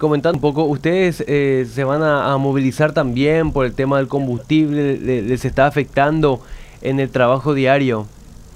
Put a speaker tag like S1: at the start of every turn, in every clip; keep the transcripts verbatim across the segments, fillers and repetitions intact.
S1: comentando un poco, ¿ustedes eh, se van a, a movilizar también por el tema del combustible? ¿Les, les está afectando en el trabajo diario?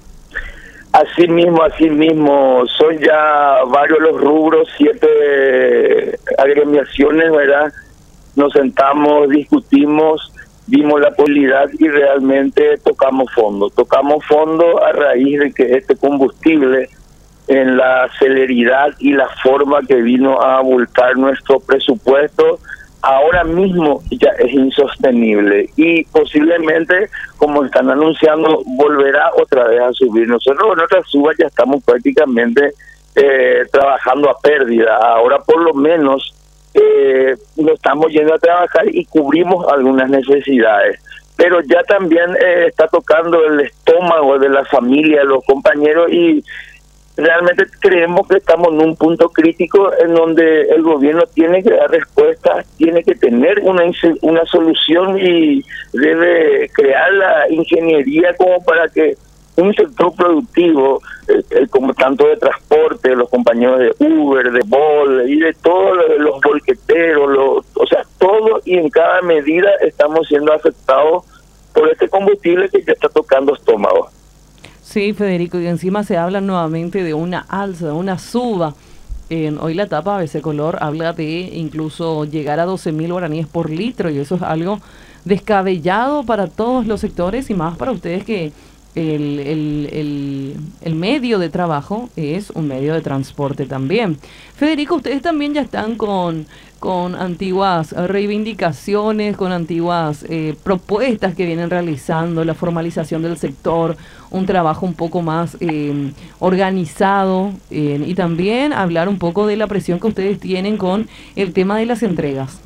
S2: Así mismo, así mismo, son ya varios los rubros, siete agremiaciones, ¿verdad? Nos sentamos, discutimos, vimos la posibilidad y realmente tocamos fondo. Tocamos fondo a raíz de que este combustible, en la celeridad y la forma que vino a abultar nuestro presupuesto, ahora mismo ya es insostenible y posiblemente, como están anunciando, volverá otra vez a subir. Nosotros en nuestra suba ya estamos prácticamente eh, trabajando a pérdida. Ahora por lo menos eh, nos estamos yendo a trabajar y cubrimos algunas necesidades, pero ya también eh, está tocando el estómago de la familia, de los compañeros, y realmente creemos que estamos en un punto crítico en donde el gobierno tiene que dar respuestas, tiene que tener una una solución y debe crear la ingeniería como para que un sector productivo, eh, eh, como tanto de transporte, los compañeros de Uber, de Bolt y de todos los bolqueteros, los, o sea, todo y en cada medida estamos siendo afectados por este combustible que ya está tocando estómago.
S3: Sí, Federico, y encima se habla nuevamente de una alza, de una suba. Eh, hoy la tapa A B C Color habla de incluso llegar a doce mil guaraníes por litro, y eso es algo descabellado para todos los sectores y más para ustedes que el, el, el, el medio de trabajo es un medio de transporte también. Federico, ustedes también ya están con, con antiguas reivindicaciones, con antiguas eh, propuestas que vienen realizando, la formalización del sector, un trabajo un poco más eh, organizado eh, y también hablar un poco de la presión que ustedes tienen con el tema de las entregas.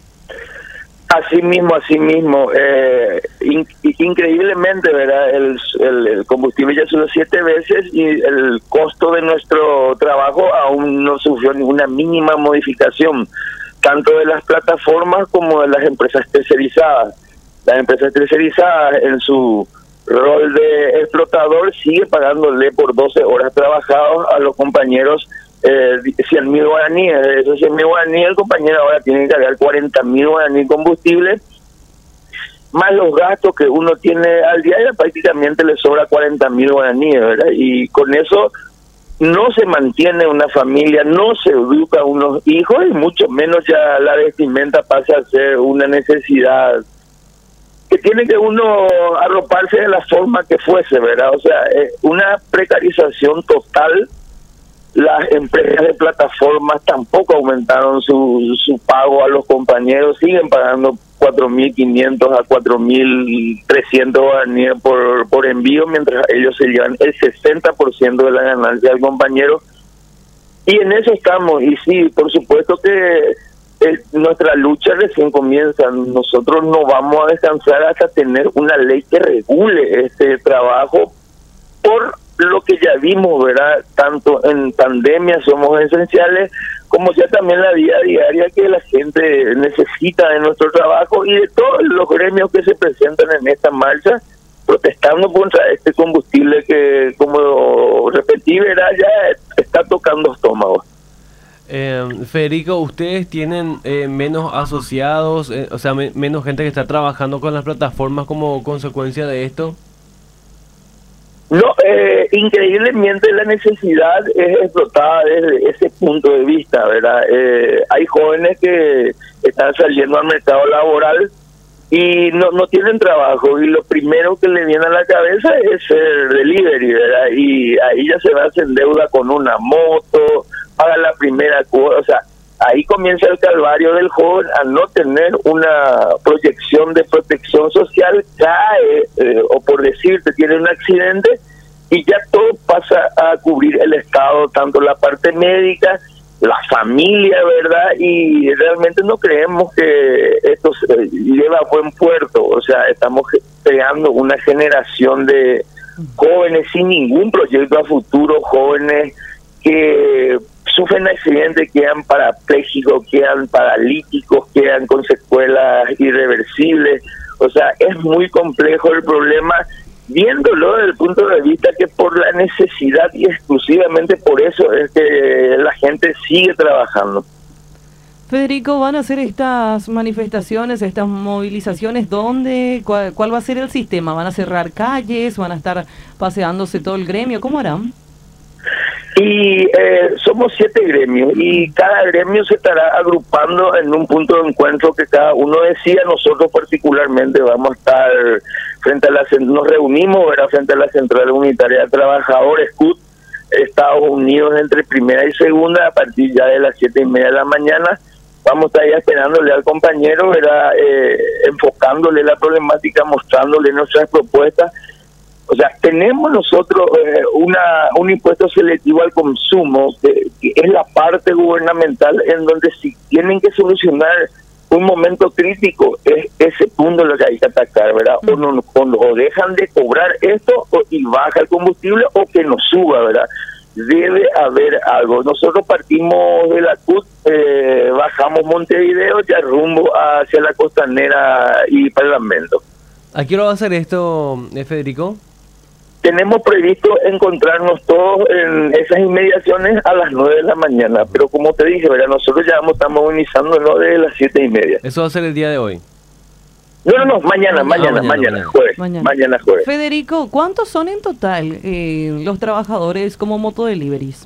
S2: Así mismo, así mismo, eh, in, increíblemente, ¿verdad? El, el, el combustible ya subió siete veces y el costo de nuestro trabajo aún no sufrió ninguna mínima modificación, tanto de las plataformas como de las empresas tercerizadas. Las empresas tercerizadas, en su rol de explotador, sigue pagándole por doce horas trabajadas a los compañeros Eh, cien mil guaraníes. De esos cien mil guaraníes, el compañero ahora tiene que cargar cuarenta mil guaraníes combustible, más los gastos que uno tiene al día, y prácticamente le sobra cuarenta mil guaraníes, ¿verdad? Y con eso no se mantiene una familia, no se educa a unos hijos, y mucho menos ya la vestimenta pasa a ser una necesidad que tiene que uno arroparse de la forma que fuese, ¿verdad? O sea, eh, una precarización total. Las empresas de plataformas tampoco aumentaron su, su pago a los compañeros, siguen pagando cuatro mil quinientos a cuatro mil trescientos guaraníes por, por envío, mientras ellos se llevan el sesenta por ciento de la ganancia del compañero. Y en eso estamos, y sí, por supuesto que eh, nuestra lucha recién comienza. Nosotros no vamos a descansar hasta tener una ley que regule este trabajo, por lo que ya vimos, ¿verdad? Tanto en pandemia somos esenciales, como ya también la vida diaria que la gente necesita de nuestro trabajo y de todos los gremios que se presentan en esta marcha, protestando contra este combustible que, como repetí, ¿verdad? Ya está tocando estómago.
S1: Eh, Federico, ¿ustedes tienen eh, menos asociados, eh, o sea, me, menos gente que está trabajando con las plataformas como consecuencia de esto?
S2: No, eh, increíblemente la necesidad es explotada desde ese punto de vista, ¿verdad? Eh, hay jóvenes que están saliendo al mercado laboral y no no tienen trabajo, y lo primero que le viene a la cabeza es el delivery, ¿verdad? Y ahí ya se va a hacer deuda con una moto, paga la primera cuota, o sea, ahí comienza el calvario del joven al no tener una proyección de protección social, cae, eh, o por decirte, tiene un accidente y ya todo pasa a cubrir el Estado, tanto la parte médica, la familia, ¿verdad? Y realmente no creemos que esto se lleva a buen puerto. O sea, estamos creando una generación de jóvenes sin ningún proyecto a futuro, jóvenes que sufren accidentes, quedan parapléjicos, quedan paralíticos, quedan con secuelas irreversibles. O sea, es muy complejo el problema, viéndolo desde el punto de vista que por la necesidad y exclusivamente por eso es que la gente sigue trabajando.
S3: Federico, ¿van a hacer estas manifestaciones, estas movilizaciones? ¿Dónde? ¿Cuál, cuál va a ser el sistema? ¿Van a cerrar calles? ¿Van a estar paseándose todo el gremio? ¿Cómo harán?
S2: Y eh, somos siete gremios y cada gremio se estará agrupando en un punto de encuentro que cada uno decía. Nosotros particularmente vamos a estar frente a la, nos reunimos ¿verdad? frente a la Central Unitaria de Trabajadores, C U T, Estados Unidos, entre primera y segunda, a partir ya de las siete y media de la mañana. Vamos a estar ya esperándole al compañero, ¿verdad? Eh, enfocándole la problemática, mostrándole nuestras propuestas. O sea, tenemos nosotros eh, una un impuesto selectivo al consumo, que, que es la parte gubernamental en donde si tienen que solucionar un momento crítico, es ese punto lo que hay que atacar, ¿verdad? O, no, o, o dejan de cobrar esto o, y baja el combustible o que nos suba, ¿verdad? Debe haber algo. Nosotros partimos de la C U T, eh, bajamos Montevideo, ya rumbo hacia la Costanera y Parlamento.
S1: ¿A qué hora va a hacer esto, eh, Federico?
S2: Tenemos previsto encontrarnos todos en esas inmediaciones a las nueve de la mañana, pero como te dije, ¿verdad? Nosotros ya vamos a estar movilizándonos desde las siete y media.
S1: ¿Eso va a ser el día de hoy?
S2: No, no, no, mañana, mañana,
S1: mañana,
S2: mañana,
S1: mañana.
S2: jueves,
S3: Mañana.
S2: mañana jueves.
S3: Federico, ¿cuántos son en total eh, los trabajadores como motodeliveries?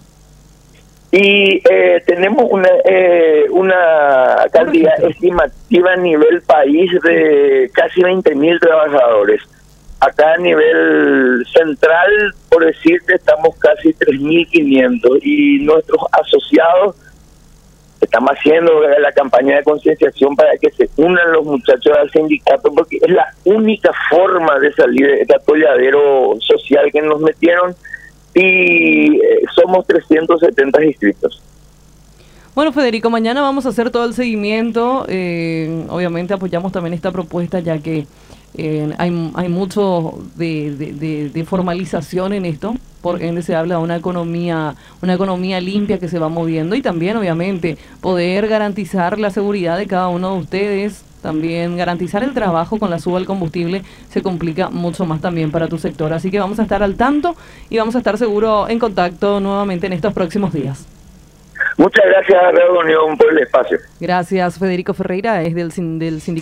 S2: Y eh, tenemos una eh, una cantidad estimativa a nivel país de casi veinte mil trabajadores. Acá a nivel central, por decirte, estamos casi tres mil quinientos y nuestros asociados estamos haciendo la campaña de concienciación para que se unan los muchachos al sindicato, porque es la única forma de salir de este atolladero social que nos metieron, y eh, somos trescientos setenta inscritos.
S3: Bueno, Federico, mañana vamos a hacer todo el seguimiento. Eh, obviamente apoyamos también esta propuesta, ya que eh, hay, hay mucho de, de, de, de formalización en esto. Por ende se habla de una economía, una economía limpia que se va moviendo, y también obviamente poder garantizar la seguridad de cada uno de ustedes, también garantizar el trabajo con la suba del combustible se complica mucho más también para tu sector. Así que vamos a estar al tanto y vamos a estar seguro en contacto nuevamente en estos próximos días.
S2: Muchas gracias, Radio Unión, por el espacio.
S3: Gracias, Federico Ferreira, es del, del sindicato.